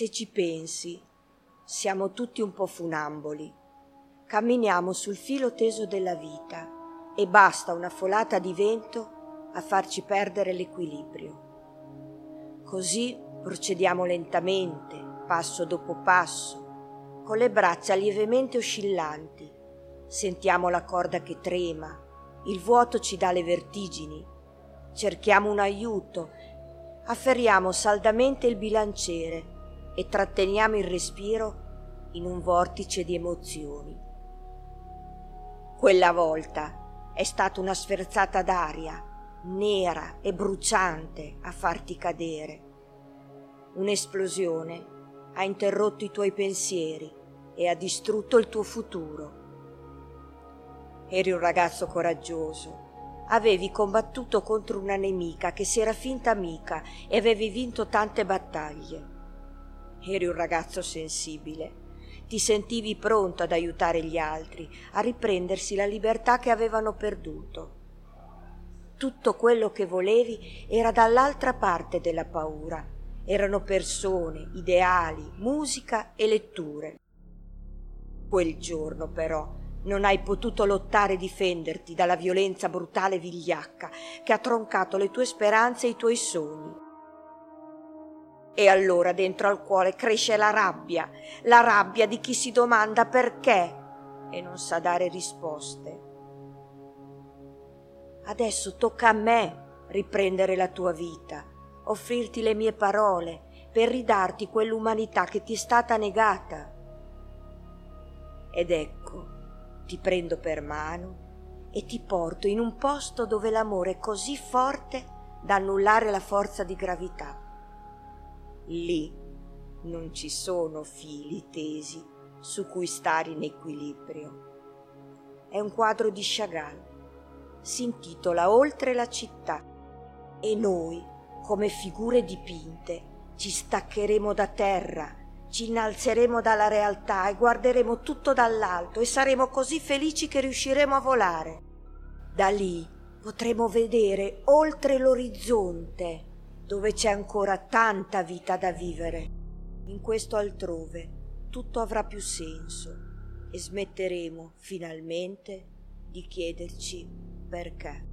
Se ci pensi, siamo tutti un po' funamboli. Camminiamo sul filo teso della vita e basta una folata di vento a farci perdere l'equilibrio. Così procediamo lentamente, passo dopo passo, con le braccia lievemente oscillanti. Sentiamo la corda che trema, il vuoto ci dà le vertigini. Cerchiamo un aiuto, afferriamo saldamente il bilanciere e tratteniamo il respiro in un vortice di emozioni. Quella volta è stata una sferzata d'aria, nera e bruciante, a farti cadere. Un'esplosione ha interrotto i tuoi pensieri e ha distrutto il tuo futuro. Eri un ragazzo coraggioso. Avevi combattuto contro una nemica che si era finta amica e avevi vinto tante battaglie. Eri un ragazzo sensibile. Ti sentivi pronto ad aiutare gli altri a riprendersi la libertà che avevano perduto. Tutto quello che volevi era dall'altra parte della paura. Erano persone, ideali, musica e letture. Quel giorno, però, non hai potuto lottare e difenderti dalla violenza brutale e vigliacca che ha troncato le tue speranze e i tuoi sogni. E allora dentro al cuore cresce la rabbia di chi si domanda perché e non sa dare risposte. Adesso tocca a me riprendere la tua vita, offrirti le mie parole per ridarti quell'umanità che ti è stata negata. Ed ecco, ti prendo per mano e ti porto in un posto dove l'amore è così forte da annullare la forza di gravità. Lì non ci sono fili tesi su cui stare in equilibrio. È un quadro di Chagall. Si intitola Oltre la città e noi, come figure dipinte, ci staccheremo da terra, ci innalzeremo dalla realtà e guarderemo tutto dall'alto e saremo così felici che riusciremo a volare. Da lì potremo vedere oltre l'orizzonte, dove c'è ancora tanta vita da vivere. In questo altrove tutto avrà più senso e smetteremo finalmente di chiederci perché.